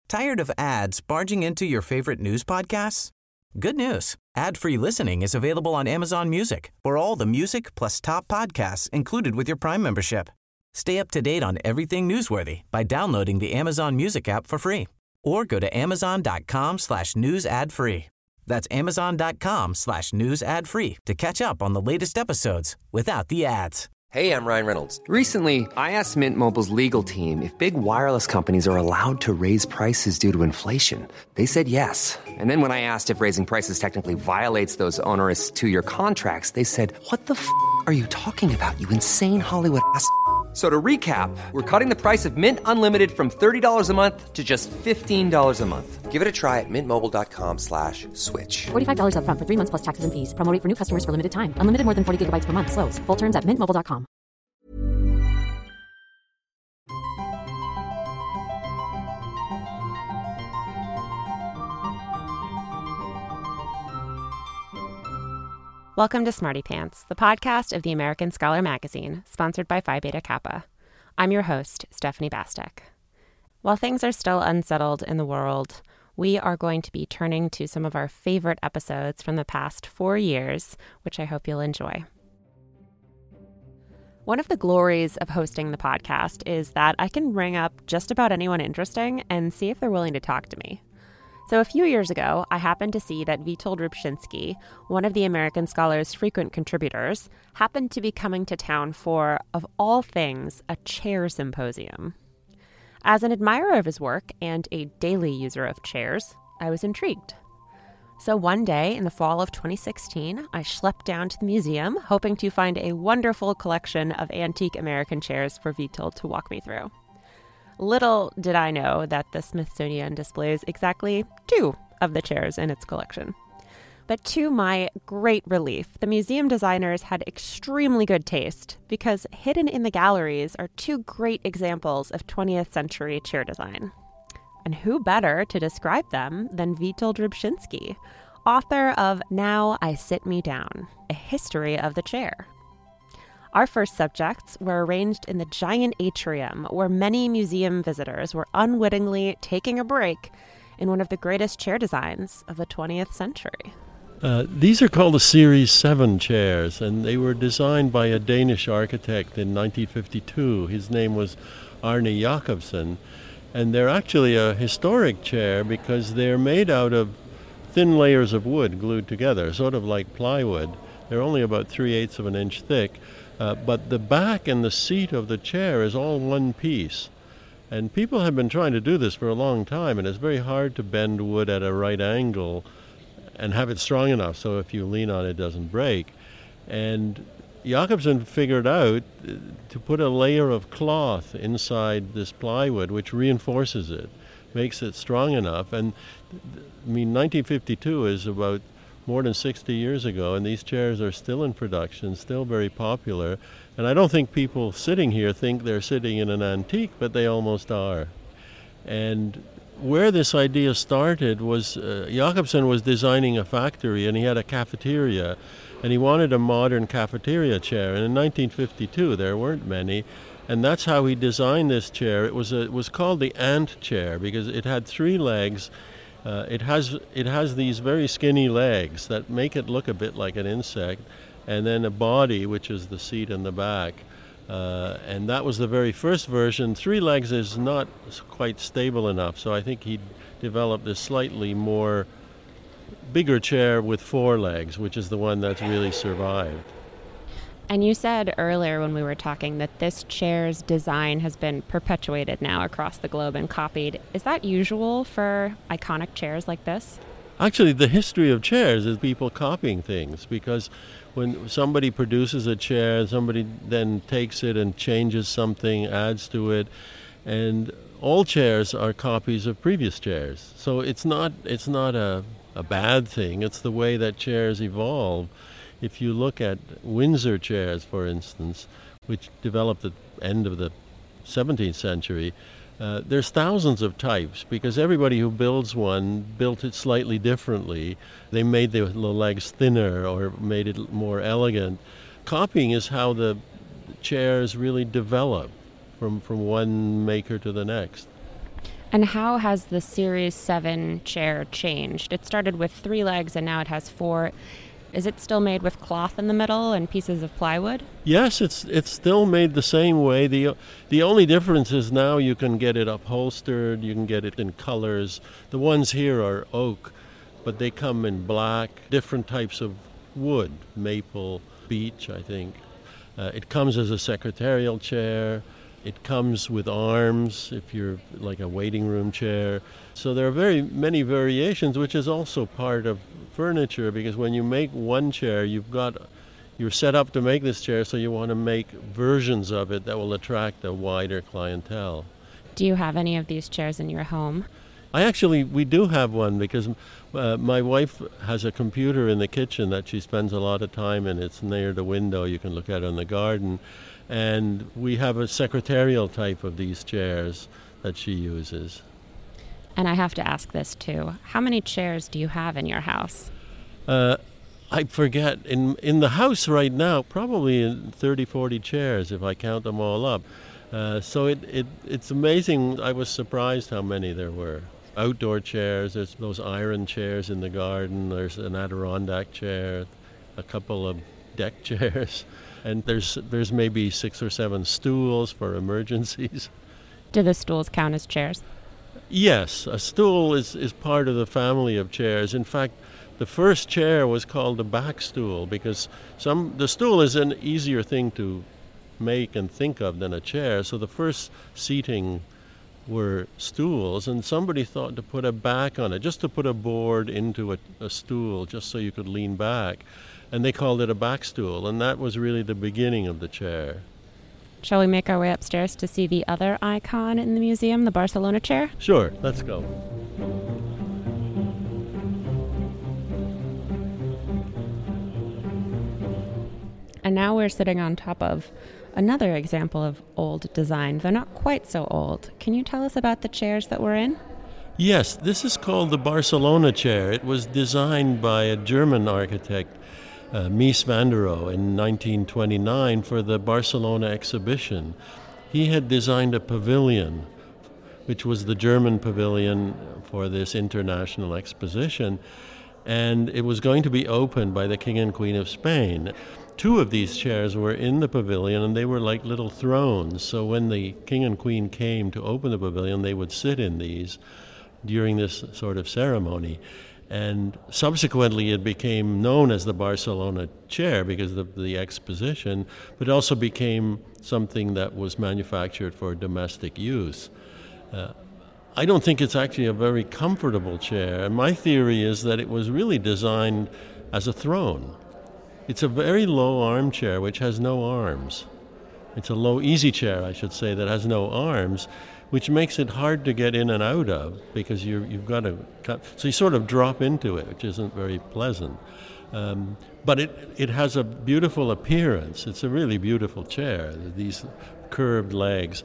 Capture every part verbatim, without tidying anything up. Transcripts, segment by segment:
Tired of ads barging into your favorite news podcasts? Good news. Ad-free listening is available on Amazon Music for all the music plus top podcasts included with your Prime membership. Stay up to date on everything newsworthy by downloading the Amazon Music app for free or go to amazon.com slash news ad free. That's amazon.com slash news ad free to catch up on the latest episodes without the ads. Hey, I'm Ryan Reynolds. Recently, I asked Mint Mobile's legal team if big wireless companies are allowed to raise prices due to inflation. They said yes. And then when I asked if raising prices technically violates those onerous two-year contracts, they said, what the f*** are you talking about, you insane Hollywood ass f- So to recap, we're cutting the price of Mint Unlimited from thirty dollars a month to just fifteen dollars a month. Give it a try at mintmobile.com slash switch. forty-five dollars up front for three months plus taxes and fees. Promo rate for new customers for limited time. Unlimited more than forty gigabytes per month. Slows full terms at mint mobile dot com. Welcome to Smarty Pants, the podcast of the American Scholar magazine, sponsored by Phi Beta Kappa. I'm your host, Stephanie Bastek. While things are still unsettled in the world, we are going to be turning to some of our favorite episodes from the past four years, which I hope you'll enjoy. One of the glories of hosting the podcast is that I can ring up just about anyone interesting and see if they're willing to talk to me. So a few years ago, I happened to see that Witold Rybczynski, one of the American Scholar's frequent contributors, happened to be coming to town for, of all things, a chair symposium. As an admirer of his work and a daily user of chairs, I was intrigued. So one day in the fall of twenty sixteen, I schlepped down to the museum, hoping to find a wonderful collection of antique American chairs for Witold to walk me through. Little did I know that the Smithsonian displays exactly two of the chairs in its collection. But to my great relief, the museum designers had extremely good taste because hidden in the galleries are two great examples of twentieth century chair design. And who better to describe them than Witold Rybczynski, author of Now I Sit Me Down, A History of the Chair. Our first subjects were arranged in the giant atrium where many museum visitors were unwittingly taking a break in one of the greatest chair designs of the twentieth century. Uh, these are called the Series seven chairs, and they were designed by a Danish architect in nineteen fifty-two. His name was Arne Jacobsen, and they're actually a historic chair because they're made out of thin layers of wood glued together, sort of like plywood. They're only about three-eighths of an inch thick. Uh, but the back and the seat of the chair is all one piece. And people have been trying to do this for a long time, and it's very hard to bend wood at a right angle and have it strong enough so if you lean on it, it doesn't break. And Jacobsen figured out to put a layer of cloth inside this plywood, which reinforces it, makes it strong enough. And I mean, nineteen fifty-two is about more than sixty years ago, and these chairs are still in production, still very popular. And I don't think people sitting here think they're sitting in an antique, but they almost are. And where this idea started was uh, Jacobsen was designing a factory, and he had a cafeteria, and he wanted a modern cafeteria chair. And in nineteen fifty-two, there weren't many, and that's how he designed this chair. It was a, it was called the ant chair because it had three legs. Uh, it has it has these very skinny legs that make it look a bit like an insect, and then a body, which is the seat and the back. Uh, and that was the very first version. Three legs is not quite stable enough, so I think he developed a slightly more bigger chair with four legs, which is the one that's really survived. And you said earlier when we were talking that this chair's design has been perpetuated now across the globe and copied. Is that usual for iconic chairs like this? Actually, the history of chairs is people copying things, because when somebody produces a chair, somebody then takes it and changes something, adds to it, and all chairs are copies of previous chairs. So it's not it's not a, a bad thing. It's the way that chairs evolve. If you look at Windsor chairs, for instance, which developed at the end of the seventeenth century, uh, there's thousands of types because everybody who builds one built it slightly differently. They made the, the legs thinner or made it more elegant. Copying is how the chairs really develop from, from one maker to the next. And how has the Series seven chair changed? It started with three legs and now it has four. Is it still made with cloth in the middle and pieces of plywood? Yes, it's it's still made the same way. The the only difference is now you can get it upholstered, you can get it in colors. The ones here are oak, but they come in black, different types of wood, maple, beech, I think. Uh, it comes as a secretarial chair. It comes with arms if you're like a waiting room chair. So there are very many variations, which is also part of furniture, because when you make one chair, you've got you're set up to make this chair, so you want to make versions of it that will attract a wider clientele. Do you have any of these chairs in your home? I actually, we do have one because uh, my wife has a computer in the kitchen that she spends a lot of time in. It's near the window. You can look out in the garden. And we have a secretarial type of these chairs that she uses. And I have to ask this too. How many chairs do you have in your house? Uh, I forget. In in the house right now, probably thirty, forty chairs if I count them all up. Uh, so it, it it's amazing. I was surprised how many there were. Outdoor chairs, there's those iron chairs in the garden, there's an Adirondack chair, a couple of deck chairs. And there's there's maybe six or seven stools for emergencies. Do the stools count as chairs? Yes, a stool is, is part of the family of chairs. In fact, the first chair was called a back stool because some the stool is an easier thing to make and think of than a chair. So the first seating were stools, and somebody thought to put a back on it, just to put a board into a, a stool, just so you could lean back. And they called it a back stool, and that was really the beginning of the chair. Shall we make our way upstairs to see the other icon in the museum, the Barcelona chair? Sure, let's go. And now we're sitting on top of another example of old design. They're not quite so old. Can you tell us about the chairs that we're in? Yes, this is called the Barcelona chair. It was designed by a German architect, Uh, Mies van der Rohe, in nineteen twenty-nine for the Barcelona exhibition. He had designed a pavilion, which was the German pavilion for this international exposition, and it was going to be opened by the King and Queen of Spain. Two of these chairs were in the pavilion, and they were like little thrones, so when the King and Queen came to open the pavilion, they would sit in these during this sort of ceremony. And subsequently it became known as the Barcelona chair because of the exposition, but also became something that was manufactured for domestic use. Uh, I don't think it's actually a very comfortable chair. And my theory is that it was really designed as a throne. It's a very low armchair which has no arms. It's a low easy chair, I should say, that has no arms, which makes it hard to get in and out of because you're, you've got to cut. So you sort of drop into it, which isn't very pleasant. Um, but it, it has a beautiful appearance. It's a really beautiful chair, these curved legs.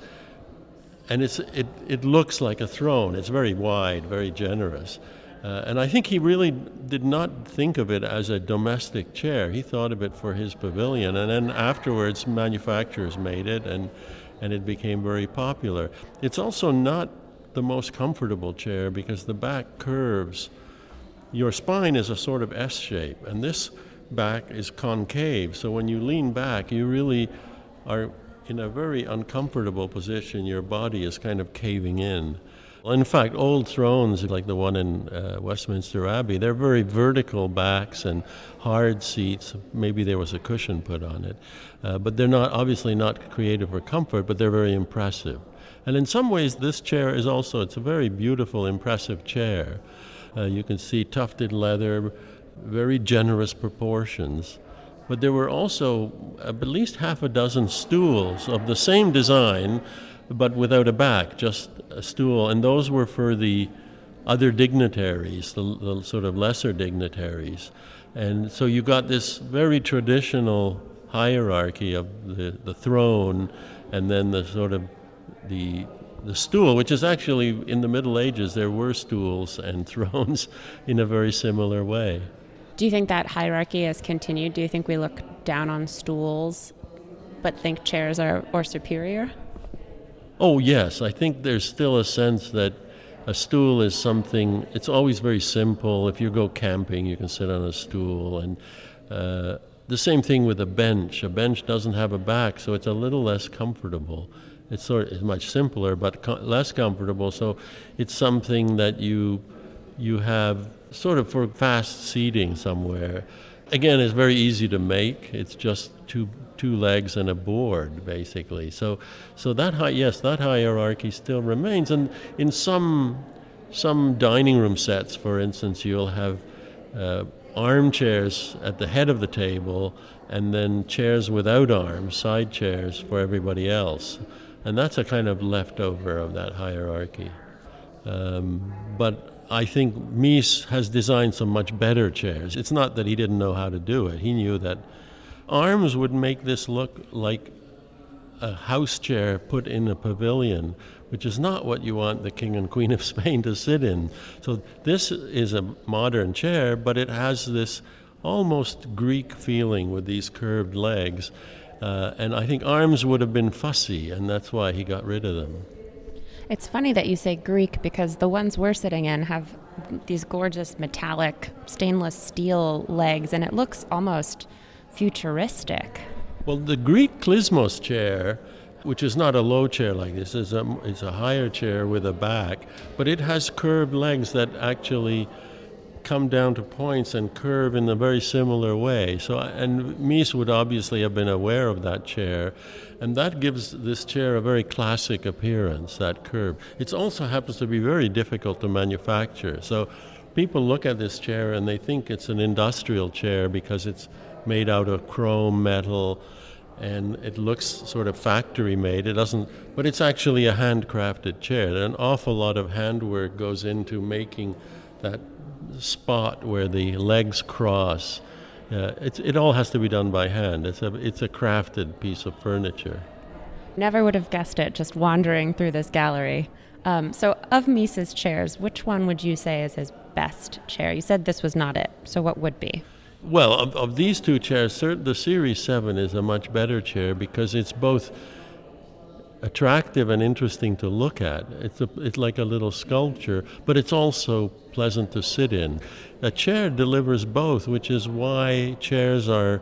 And it's, it, it looks like a throne. It's very wide, very generous. Uh, and I think he really did not think of it as a domestic chair. He thought of it for his pavilion. And then afterwards, manufacturers made it, and and it became very popular. It's also not the most comfortable chair because the back curves. Your spine is a sort of S shape, and this back is concave. So when you lean back, you really are in a very uncomfortable position. Your body is kind of caving in. In fact, old thrones like the one in uh, Westminster Abbey, they're very vertical backs and hard seats. Maybe there was a cushion put on it. Uh, but they're not obviously not creative for comfort, but they're very impressive. And in some ways, this chair is also, it's a very beautiful, impressive chair. Uh, you can see tufted leather, very generous proportions. But there were also at least half a dozen stools of the same design, but without a back, just a stool. And those were for the other dignitaries, the, the sort of lesser dignitaries. And so you got this very traditional hierarchy of the, the throne and then the sort of the the stool, which is actually in the Middle Ages, there were stools and thrones in a very similar way. Do you think that hierarchy has continued? Do you think we look down on stools but think chairs are, are superior? Oh, yes. I think there's still a sense that A stool is something, it's always very simple. If you go camping, you can sit on a stool. And uh, the same thing with a bench. A bench doesn't have a back, so it's a little less comfortable. It's sort of it's much simpler, but co- less comfortable. So it's something that you you have sort of for fast seating somewhere. Again, it's very easy to make. It's just two two legs and a board, basically. So, so that hi- yes, that hierarchy still remains. And in some some dining room sets, for instance, you'll have uh, armchairs at the head of the table, and then chairs without arms, side chairs for everybody else. And that's a kind of leftover of that hierarchy. Um, but I think Mies has designed some much better chairs. It's not that he didn't know how to do it. He knew that arms would make this look like a house chair put in a pavilion, which is not what you want the King and Queen of Spain to sit in. So this is a modern chair, but it has this almost Greek feeling with these curved legs. Uh, and I think arms would have been fussy, and that's why he got rid of them. It's funny that you say Greek, because the ones we're sitting in have these gorgeous metallic stainless steel legs, and it looks almost futuristic. Well, the Greek Klismos chair, which is not a low chair like this, is a, is a higher chair with a back, but it has curved legs that actually come down to points and curve in a very similar way. So, and Mies would obviously have been aware of that chair, and that gives this chair a very classic appearance, that curve. It also happens to be very difficult to manufacture. So people look at this chair and they think it's an industrial chair because it's made out of chrome metal and it looks sort of factory made. It doesn't, but it's actually a handcrafted chair. An awful lot of handwork goes into making that spot where the legs cross. Uh, it's, it all has to be done by hand. It's a it's a crafted piece of furniture. Never would have guessed it just wandering through this gallery. Um, so of Mies's chairs, which one would you say is his best chair? You said this was not it, so what would be? Well, of, of these two chairs, the Series seven is a much better chair because it's both attractive and interesting to look at. It's a, it's like a little sculpture, but it's also pleasant to sit in. A chair delivers both, which is why chairs are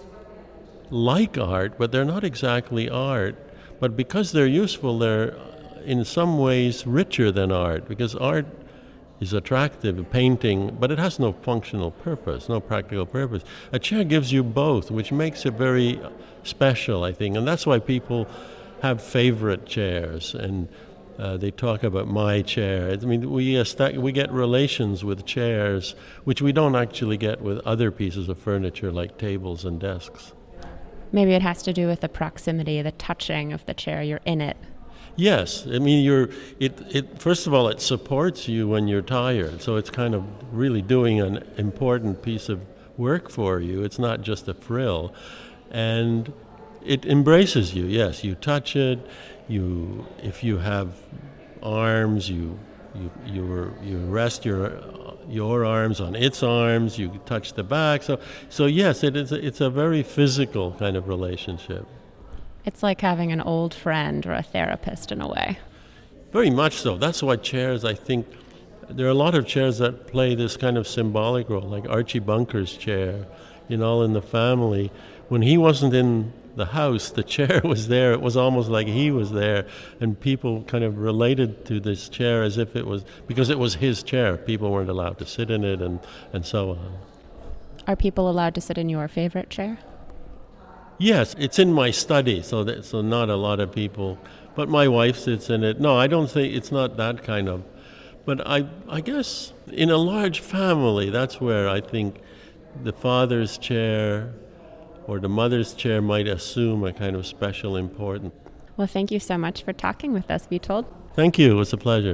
like art, but they're not exactly art. But because they're useful, they're in some ways richer than art, because art is attractive, painting, but it has no functional purpose, no practical purpose. A chair gives you both, which makes it very special, I think, and that's why people have favorite chairs, and uh, they talk about my chair. I mean, we uh, st- we get relations with chairs, which we don't actually get with other pieces of furniture like tables and desks. Maybe it has to do with the proximity, the touching of the chair. You're in it. Yes, I mean, you're. It. It. First of all, it supports you when you're tired, so it's kind of really doing an important piece of work for you. It's not just a frill, and it embraces you. Yes, you touch it. You, if you have arms, you, you, you, you rest your your arms on its arms. You touch the back. So, so yes, it is. A, it's a very physical kind of relationship. It's like having an old friend or a therapist in a way. Very much so. That's why chairs, I think, there are a lot of chairs that play this kind of symbolic role, like Archie Bunker's chair in All in the Family. When he wasn't in the house, the chair was there. It was almost like he was there, and people kind of related to this chair as if it was, because it was his chair. People weren't allowed to sit in it, and, and so on. Are people allowed to sit in your favorite chair? Yes, it's in my study, so that, so not a lot of people, but my wife sits in it. No, I don't think it's not that kind of, but I I guess in a large family, that's where I think the father's chair or the mother's chair might assume a kind of special importance. Well, thank you so much for talking with us, Witold. Thank you, it was a pleasure.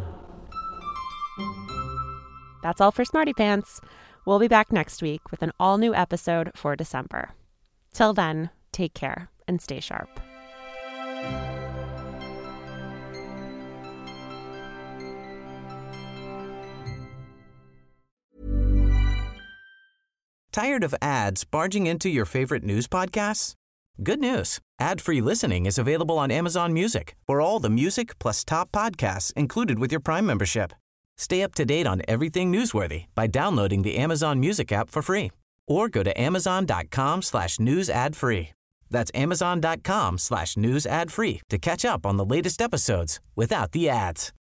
That's all for Smarty Pants. We'll be back next week with an all-new episode for December. Till then, take care and stay sharp. Tired of ads barging into your favorite news podcasts? Good news. Ad-free listening is available on Amazon Music for all the music plus top podcasts included with your Prime membership. Stay up to date on everything newsworthy by downloading the Amazon Music app for free or go to amazon.com slash news ad free. That's amazon.com slash news ad free to catch up on the latest episodes without the ads.